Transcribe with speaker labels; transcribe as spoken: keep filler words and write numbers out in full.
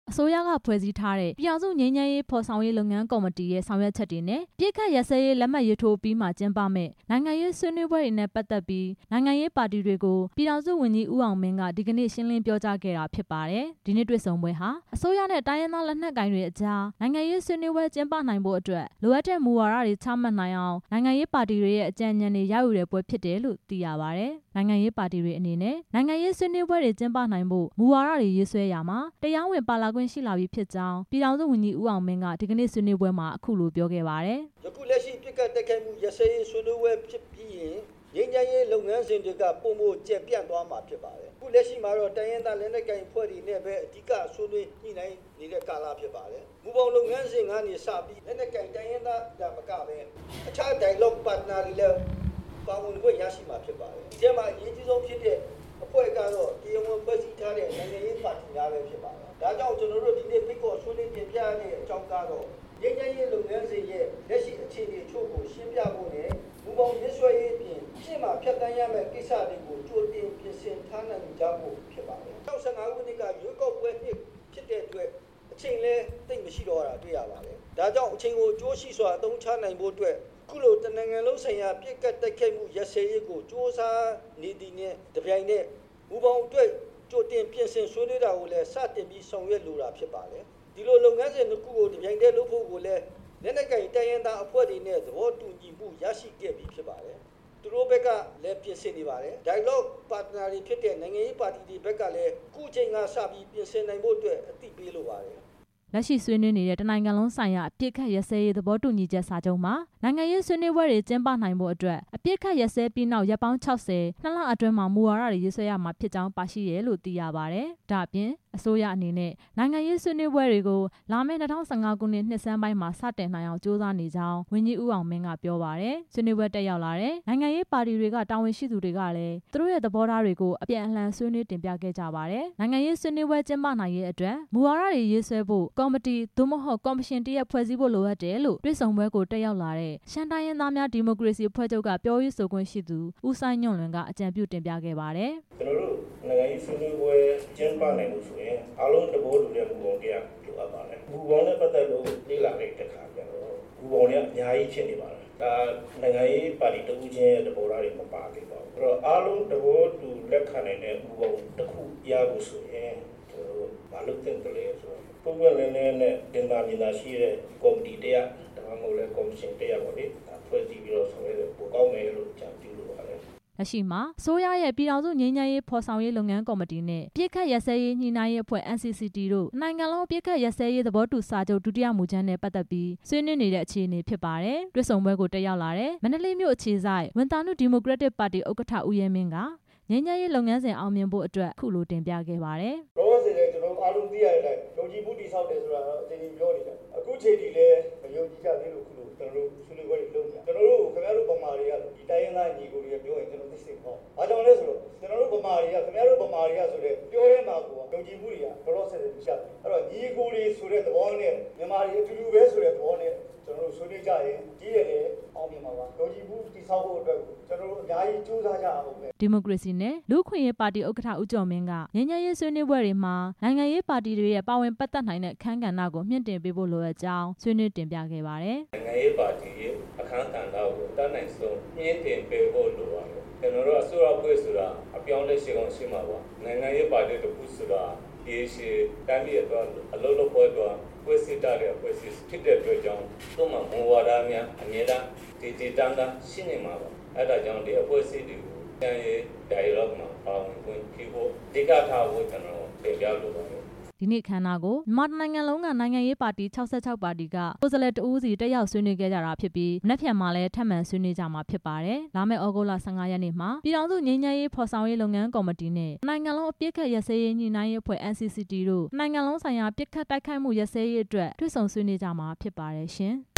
Speaker 1: အစိုးရကဖွဲ့စည်းထားတဲ့ပြည်ထောင်စုငြိမ်းချမ်းရေးဖော်ဆောင်ရေးလုပ်ငန်းကော်မတီရဲ့ဆောင်ရွက်ချက်တွေနဲ့ပြစ်ခတ်ရစဲရေးလက်မှတ်ရေးထိုးပြီးမှကျင်းပမယ်နိုင်ငံရေးဆွေးနွေးပွဲတွေနဲ့ပတ်သက်ပြီးနိုင်ငံရေးပါတီတွေကိုပြည်ထောင်စုဝန်ကြီးဦးအောင်မင်းကဒီကနေ့ရှင်းလင်းပြောကြားခဲ့တာဖြစ်ပါတယ်။ဒီနေ့တွေ့ဆုံပွဲဟာအစိုးရနဲ့တိုင်းရင်းသားလက်နက်ကိုင်တွေအကြားနိုင်ငံရေးဆွေးနွေးပွဲကျင်းပနိုင်ဖို့အတွက်လိုအပ်တဲ့မူဝါဒတွေချမှတ်နိုင်အောင်နိုင်ငံရေးပါတီတွေရဲ့အကြံဉာဏ်တွေရယူတဲ့ပွဲဖြစ်တယ်လို့သိရပါတယ်။နိုင်ငံရေးပါတီတွေအနေနဲ့နိုင်ငံရေးဆွေးနွေးပွဲတွေကျင်းပနိုင်ဖို့မူဝါဒတွေရေးဆွဲရမှာတရားဝင်ပါလာခွင့်ရှိလာပြီဖြစ်ကြောင်းပြည်ထောင်စုဝန်ကြီးဦးအောင်မင်းကဒီကနေ့ဆွေးနွေးပွဲမှာအခုလိုပြောခဲ့ပါတယ်
Speaker 2: ။ယခုလက်ရှိပြစ်ခတ်တိုက်ခိုက်မှုရစဲရေးဆွေးနွေးပွဲဖြစ်ပြီးရင်ငြိမ်းချမ်းရေးလုပ်ငန်းစဉ်တွေကပုံမကျပြန့်သွားမှာဖြစ်ပါတယ်။အခုလက်ရှိမှာတော့တိုင်းရင်းသားလက်နက်ကိုင်ဖွဲ့တွေနဲ့ပဲအဓိကဆွေးနွေးညှိနှိုင်းနေတဲ့ကာလဖြစ်ပါတယ်။မူပေါင်းလုပ်ငန်းစဉ်ကနေစပြီးလက်နက်ကိုင်တိုင်းရင်းသားကမကပဲအခြား dialogue partner တွေလည်းပါဝင်ခွင့်ရရှိမှာဖြစ်ပါတယ်။ဒီထဲမှာအရေးကြီးဆုံးဖြစ်တဲ့အဖွဲ့ကတော့တရားဝင်ဖွဲ့စည်းထားတဲ့နိုင်ငံရေးပါတီများပဲဖြစ်ပါတယ်။ဒါကြောင့်ကျွန်တော်တို့ဒီနေ့ဖိတ်ခေါ်ဆွေးနွေးတင်ပြရတဲ့အကြောင်းကတော့ငြိမ်းချမ်းရေးလုပ်ငန်းစဉ်ရဲ့လက်ရှိအခြေအနေချို့ကိုရှင်းပြဖို့နဲ့မူပေါင်းရည်ရွယ်ရေးပြင်ရှင်းမှာဖြတ်တန်းရမယ့်ကိစ္စတွေကိုကြိုတင်ပြင်ဆင်ထားနိုင်ကြဖို့ဖြစ်ပါတယ်။၂၀၁၅ခုနှစ်ကရွေးကောက်ပွဲနှစ်ဖြစ်တဲ့အတွက်အချိန်လဲသိပ်မရှိတော့တာတွေ့ရပါတယ်။ဒါကြောင့်အချိန်ကိုကြိုးရှိစွာအသုံးချနိုင်ဖို့အတွက်ခုလိုတနိုင်ငံလုံးဆိုင်ရာပြစ်ကတ်တိုက်ခိုက်မှုရစဲရေးကိုစ조사နေသည်နဲ့တပြိုင်နက်မူပေါင်းအတွက်ကြိုတင်ပြင်ဆင်ဆွေးနွေးတာကိုလည်းစတင်ပြီးဆောင်ရွက်လိုတာဖြစ်ပါတယ်။ဒီလိုလုပ်ငန်းစဉ်တစ်ခုကိုတပြိုင်တည်းလုပ်ဖို့ကိုလည်းလက်နက်ကိုင်တိုင်းရင်းသားအဖွဲ့တွေနဲ့သဘောတူညီမှုရရှိခဲ့ပြီးဖြစ်ပါတယ်။သူတို့ဘက်ကလည်းပြင်ဆင်နေပါတယ်။ dialogue partner တွေဖြစ်တဲ့နိုင်ငံရေးပါတီတွေဘက်ကလည်းခုချိန်ကစပြီးပြင်ဆင်နိုင်ဖို့အတွက်အသိပေးလိုပါတယ်
Speaker 1: ။လက်ရှိဆွေးနွေးနေတဲ့တနိုင်ငံလုံးဆိုင်ရာအပြစ်ခတ်ရစဲရေးသဘောတူညီချက်စာချုပ်မှာနိုင်ငံရေးဆွေးနွေးပွဲတွေကျင်းပနိုင်ဖို့အတွက်အပြစ်ခတ်ရစဲပြီးနောက်ရက်ပေါင်း၆၀နှစ်လအတွင်းမှာမူဝါဒတွေရေးဆွဲရမှာဖြစ်ကြောင်းပါရှိရဲလို့သိရပါတယ်။ဒါ့အပြင်အစိုးရအနေနဲ့နိုင်ငံရေးဆွေးနွေးပွဲတွေကိုလာမယ့်၂၀၁၅ခုနှစ်နှစ်ဆန်းပိုင်းမှာစတင်နိုင်အောင်ကြိုးစားနေကြောင်းဝန်ကြီးဦးအောင်မင်းကပြောပါတယ်။ဆွေးနွေးပွဲတက်ရောက်လာတဲ့နိုင်ငံရေးပါတီတွေကတာဝန်ရှိသူတွေကလည်းသူတို့ရဲ့သဘောထားတွေကိုအပြန်အလှန်ဆွေးနွေးတင်ပြခဲ့ကြပါတယ်။နိုင်ငံရေးဆွေးနွေးပွဲကျင်းပနိုင်ရေးအတွက်မူဝါဒတွေရေးဆွဲဖို့ကော်မတီသို့မဟုတ်ကော်မရှင်တရက်ဖွဲ့စည်းဖို့လိုအပ်တယ်လို့တွေ့ဆုံပွဲကိုတက်ရောက်လာတဲ့ရှမ်းတိုင်းရင်းသားများဒီမိုကရေစီအဖွဲ့ချုပ်ကပြောရေးဆိုခွင့်ရှိသူဦးဆိုင်ညွန့်လွင်ကအကြံပြုတင်ပြခဲ့ပါတယ်
Speaker 3: ။ကျွန်တော်တို့နိုင်ငံရေးဆွေးနွေးပွဲကျင်းပနိုင်လို့ဆိုရင်အားလုံးသဘောတူတဲ့မူပေါင်းတရားလိုအပ်ပါတယ်။မူပေါင်းနဲ့ပတ်သက်လို့လေ့လာတဲ့အခါကျတော့မူပေါင်းတွေအများကြီးဖြစ်နေပါတယ်။ဒါနိုင်ငံရေးပါတီတခုချင်းရဲ့သဘောထားတွေမပါသေးပါဘူး။အဲ့တော့အားလုံးသဘောတူလက်ခံနိုင်တဲ့မူပေါင်းတစ်ခုရဖို့ဆိုရင်ကျွန်တော်တို့မလုပ်သင့်တယ်လေဆိုတော့ပုံမှန်လည်းနဲ့တင်တာမြင်တာရှိတဲ့ကော်မတီတရားဒါမှမဟုတ်လည်းကော်မရှင်တရားပေါ့လေဒါဖွဲ့စည်းပြီးတော့ဆောင်ရွက်ဖို့ပိုကောင်းတယ်လို့ကြံပြုလို့ပါတယ်
Speaker 1: လက်ရှိမှာအစိုးရရဲ့ပြည်ထောင်စုငြိမ်းချမ်းရေးဖော်ဆောင်ရေးလုပ်ငန်းကော်မတီနဲ့ပြစ်ခတ်ရစဲရေးညှိနှိုင်းရေးအဖွဲ့ အန် စီ စီ တီ တို့နိုင်ငံလုံးပြစ်ခတ်ရစဲရေးသဘောတူစာချုပ်ဒုတိယမူကြမ်းနဲ့ပတ်သက်ပြီးဆွေးနွေးနေတဲ့အခြေအနေဖြစ်ပါတယ်။တွေ့ဆုံပွဲကိုတက်ရောက်လာတဲ့မန္တလေးမြို့အခြေစိုက်ဝန်တာနုဒီမိုကရက်တစ်ပါတီဥက္ကဋ္ဌဦးရဲမင်းကငြိမ်းချမ်းရေးလုပ်ငန်းစဉ်အောင်မြင်ဖို့အတွက်ခုလိုတင်ပြခဲ့ပါတယ်
Speaker 2: ။လောလောဆယ်လည်းကျွန်တော်အားလုံးသိရတဲ့အတိုင်းယုံကြည်မှုတည်ဆောက်တယ်ဆိုတာတော့အချိန်ကြီးပြောနေကြ။အခုချိန်ဒီလည်းမယုံကြည်ကြသေးလို့ခုလိုကျွန်တော်တို့ဆွေးနွေးပွဲတွေလုပ်နေတာ။ကျွန်တော်တို့ခင်ဗျားတို့ဗမာတွေကဒီတိုင်းရင်းသားညီကိုတွေပြောရင်ကျွန်တော်သိစိတ်ပေါ့။ဘာကြောင့်လဲဆိုတော့ကျွန်တော်တို့ဗမာတွေကခင်ဗျားတို့ဗမာတွေကဆိုတဲ့ပြောရဲမှာကိုယုံကြည်မှုတွေကလောလောဆယ်သိချတယ်။အဲ့တော့ညီကိုတွေဆိုတဲ့သဘောနဲ့မြန်မာတွေအတူတူပဲဆိုတဲ့သဘောနဲ့ကျွန်တော်တို့ဆွေးနွေးကြရင်ကြီးရတယ်အောင်မြင်ပါပါ။ယုံကြည်မှုတည်ဆောက်ဖို့အတွက်ကျွန်တော်တို့အများကြီးကြိုးစားကြအောင်ပဲ
Speaker 1: ။ဒီမိုကရေစီနဲ့လူ့ခွင့်ရေးပါတီဥက္ကဋ္ဌဦးကျော်မင်းကငြိမ်းချမ်းရေးဆွေးနွေးပွဲတွေမှာနိုင်ငံရေးပါတီတွေရဲ့ပါဝင်ပတ်သက်နိုင်တဲ့အခမ်းကဏ္ဍကိုမြင့်တင်ပေးဖို့လိုအပ်ကြောင်းဆွေးနွေးတင်ပြခဲ့ပါတယ်
Speaker 3: ။နိုင်ငံရေးပါတီရဲ့အခမ်းကဏ္ဍကိုတတ်နိုင်ဆုံးမြင့်တင်ပေးဖို့လိုပါတယ်။ကျွန်တော်တို့အစိုးရဖွဲ့ဆိုတာအပြောင်းလဲရှိအောင်ရှိမှာပါ။နိုင်ငံရေးပါတီတစ်ခုဆိုတာဒီရှိတမ်းပြည်တော့အလုံးလုံးဖွဲ့တော့ဖွဲ့စည်းတဲ့ဖွဲ့စည်းဖြစ်တဲ့အတွက်ကြောင့်သူ့မှာမူဝါဒများအမြဲတမ်းတည်တည်တမ်းတမ်းရှိနေမှာပါ။အဲဒါကြောင့်ဒီအဖွဲ့အစည်းတွေကိုကျန်ရဲ့ dialogue မှာပါဝင်ခွင့်ပြုဖို့ဒီကထားဖို့ကျွန်တော်တင်ပြလိုပါတယ်
Speaker 1: ဒီနေ့ခမ်းနားကိုမြန်မာနိုင်ငံလုံးကနိုင်ငံရေးပါတီ၆၆ပါတီကကိုယ်စားလှယ်တဦးစီတက်ရောက်ဆွေးနွေးခဲ့ကြတာဖြစ်ပြီးမနက်ဖြန်မှာလည်းထပ်မံဆွေးနွေးကြမှာဖြစ်ပါတယ်။လာမယ့်ဩဂုတ်လ၁၅ရက်နေ့မှာပြည်ထောင်စုငြိမ်းချမ်းရေးဖော်ဆောင်ရေးလုပ်ငန်းကော်မတီနဲ့နိုင်ငံလုံးအပြစ်ခတ်ရစဲရေးညှိနှိုင်းရေးအဖွဲ့ အန် စီ စီ တီ တို့နိုင်ငံလုံးဆိုင်ရာပြစ်ခတ်တိုက်ခိုက်မှုရစဲရေးအတွက်တွေ့ဆုံဆွေးနွေးကြမှာဖြစ်ပါတယ်ရှင်။